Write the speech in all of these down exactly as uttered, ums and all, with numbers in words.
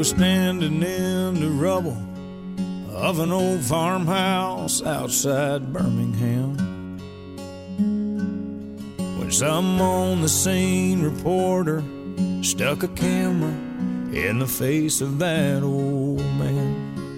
was standing in the rubble of an old farmhouse outside Birmingham when some on the scene reporter stuck a camera in the face of that old man.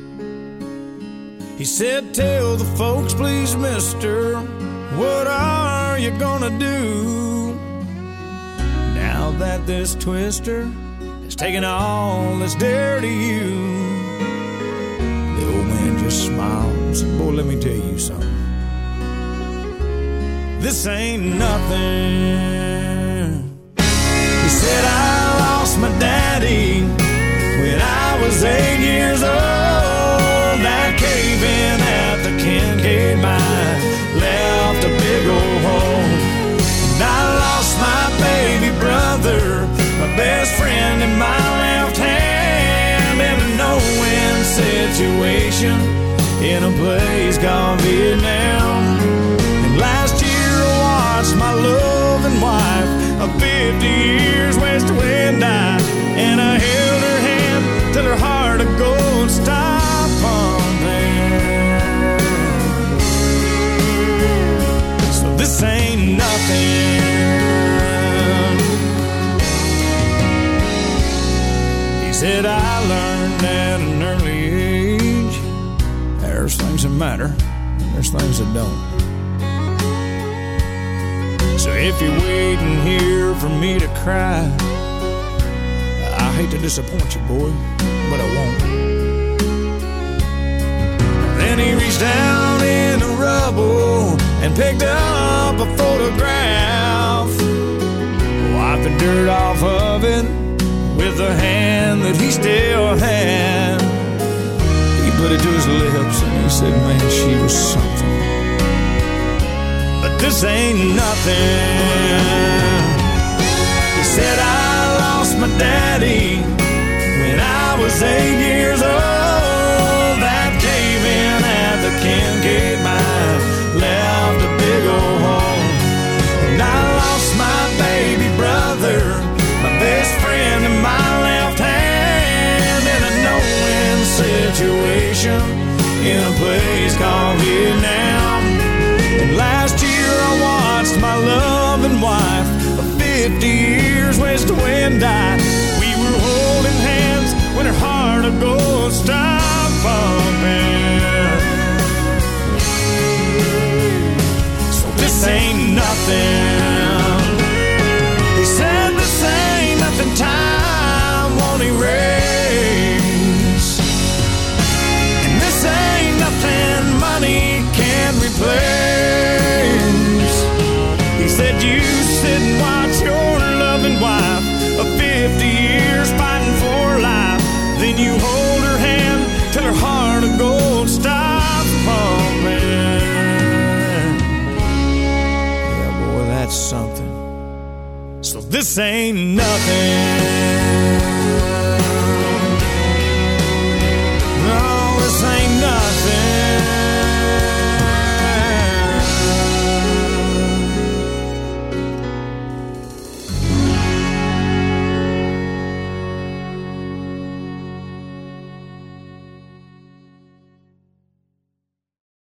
He said, "Tell the folks, please, mister, what are you gonna do now that this twister has taken all that's dear to you?" The old man just smiled and said, "Boy, let me tell you something. This ain't nothing." He said, "I lost my daddy when I was eight years old. That cave-in at the Kincaid mine left a big old hole. And I lost my baby brother, my best friend in my left hand, in a no-win situation in a place called Vietnam. And last year I watched my loving wife of fifty years waste away and die, and I held her hand till her heart of gold stopped pumping. So this ain't nothing." He said, "I learned at an early age there's things that matter and there's things that don't. So if you're waiting here for me to cry, I hate to disappoint you, boy, but I won't." Then he reached down in the rubble and picked up a photograph, wiped the dirt off of it with the hand that he still had. He put it to his lips and he said, "Man, she was something. But this ain't nothing." He said, "I lost my daddy when I was eight years old. That cave-in at the Kincaid mine left a big old hole. And I lost my baby brother, my best friend in my left hand, in a no-win situation in a place called Vietnam. And last year I watched my loving wife of fifty years waste away and die. We were holding hands when her heart of gold stopped pumping. So this ain't nothing." He said, "This ain't nothing time won't erase. And this ain't nothing money can't replace." He said, "You sit and watch your loving wife of fifty years fighting for life. Then you hold her hand till her heart of gold stops pumping." Yeah, boy, that's something. So this ain't nothing.